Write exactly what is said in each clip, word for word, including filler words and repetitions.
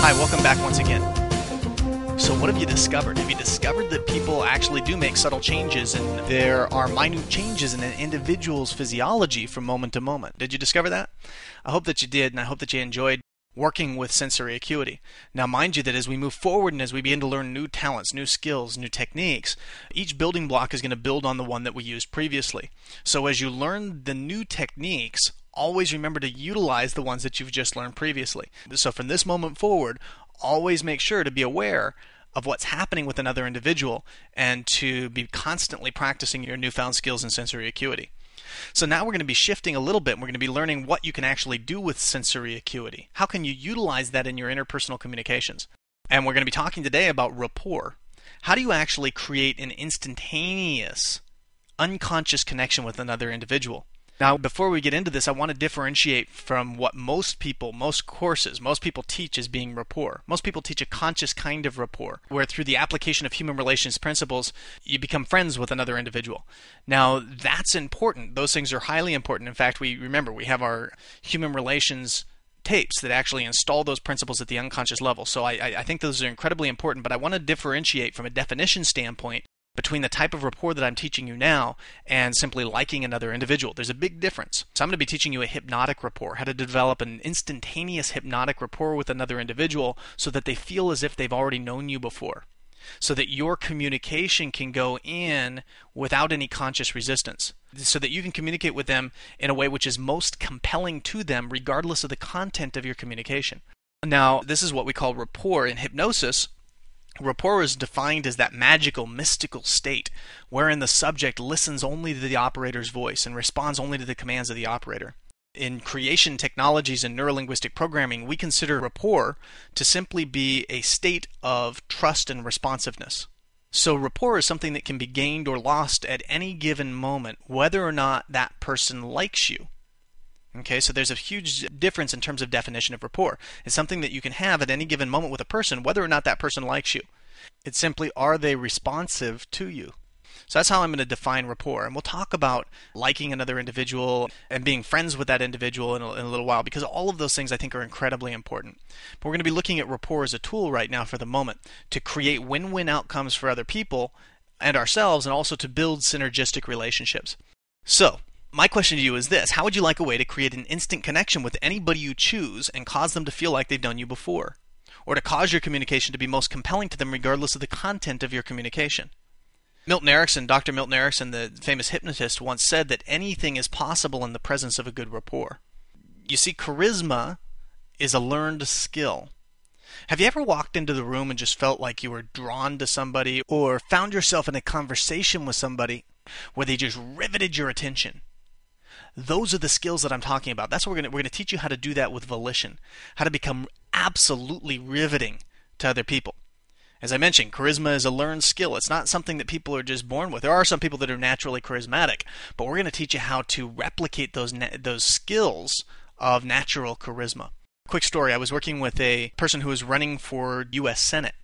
Hi, welcome back once again. So what have you discovered? Have you discovered that people actually do make subtle changes and there are minute changes in an individual's physiology from moment to moment? Did you discover that? I hope that you did, and I hope that you enjoyed working with sensory acuity. Now mind you that as we move forward and as we begin to learn new talents, new skills, new techniques, each building block is going to build on the one that we used previously. So as you learn the new techniques, always remember to utilize the ones that you've just learned previously. So from this moment forward, always make sure to be aware of what's happening with another individual and to be constantly practicing your newfound skills in sensory acuity. So now we're going to be shifting a little bit and we're going to be learning what you can actually do with sensory acuity. How can you utilize that in your interpersonal communications? And we're going to be talking today about rapport. How do you actually create an instantaneous, unconscious connection with another individual? Now, before we get into this, I want to differentiate from what most people, most courses, most people teach as being rapport. Most people teach a conscious kind of rapport, where through the application of human relations principles, you become friends with another individual. Now, that's important. Those things are highly important. In fact, we remember we have our human relations tapes that actually install those principles at the unconscious level. So I, I think those are incredibly important, but I want to differentiate from a definition standpoint between the type of rapport that I'm teaching you now and simply liking another individual. There's a big difference. So I'm going to be teaching you a hypnotic rapport, how to develop an instantaneous hypnotic rapport with another individual so that they feel as if they've already known you before, so that your communication can go in without any conscious resistance, so that you can communicate with them in a way which is most compelling to them regardless of the content of your communication. Now, this is what we call rapport in hypnosis. Rapport is defined as that magical, mystical state wherein the subject listens only to the operator's voice and responds only to the commands of the operator. In creation technologies and neurolinguistic programming, we consider rapport to simply be a state of trust and responsiveness. So rapport is something that can be gained or lost at any given moment, whether or not that person likes you. Okay, so there's a huge difference in terms of definition of rapport. It's something that you can have at any given moment with a person, whether or not that person likes you. It's simply, are they responsive to you? So that's how I'm going to define rapport. And we'll talk about liking another individual and being friends with that individual in a, in a little while, because all of those things I think are incredibly important. But we're going to be looking at rapport as a tool right now for the moment to create win-win outcomes for other people and ourselves, and also to build synergistic relationships. So, my question to you is this: how would you like a way to create an instant connection with anybody you choose and cause them to feel like they've known you before? Or to cause your communication to be most compelling to them regardless of the content of your communication? Milton Erickson, Doctor Milton Erickson, the famous hypnotist, once said that anything is possible in the presence of a good rapport. You see, charisma is a learned skill. Have you ever walked into the room and just felt like you were drawn to somebody, or found yourself in a conversation with somebody where they just riveted your attention? Those are the skills that I'm talking about. That's what we're going to, we're going to teach you how to do that with volition, how to become absolutely riveting to other people. As I mentioned, charisma is a learned skill. It's not something that people are just born with. There are some people that are naturally charismatic, but we're going to teach you how to replicate those na- those skills of natural charisma. Quick story, I was working with a person who was running for U S Senate.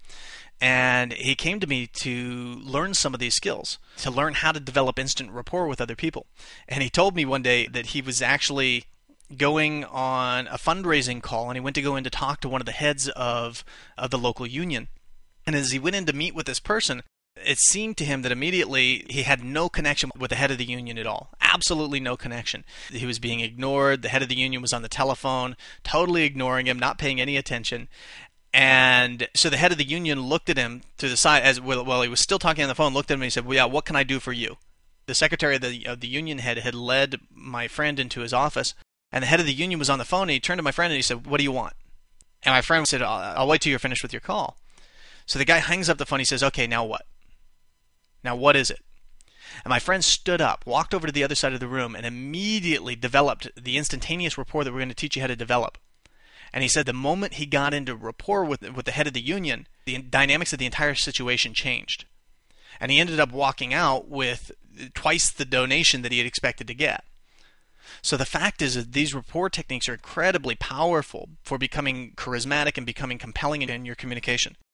And he came to me to learn some of these skills, to learn how to develop instant rapport with other people. And he told me one day that he was actually going on a fundraising call, and he went to go in to talk to one of the heads of, of the local union. And as he went in to meet with this person, it seemed to him that immediately he had no connection with the head of the union at all. Absolutely no connection. He was being ignored. The head of the union was on the telephone, totally ignoring him, not paying any attention. And so the head of the union looked at him to the side as well, while he was still talking on the phone, looked at him and he said, well, yeah, what can I do for you? The secretary of the, of the union head had led my friend into his office, and the head of the union was on the phone, and he turned to my friend and he said, what do you want? And my friend said, I'll, I'll wait till you're finished with your call. So the guy hangs up the phone. He says, okay, now what? Now what is it? And my friend stood up, walked over to the other side of the room, and immediately developed the instantaneous rapport that we're going to teach you how to develop. And he said the moment he got into rapport with, with the head of the union, the dynamics of the entire situation changed. And he ended up walking out with twice the donation that he had expected to get. So the fact is that these rapport techniques are incredibly powerful for becoming charismatic and becoming compelling in your communication.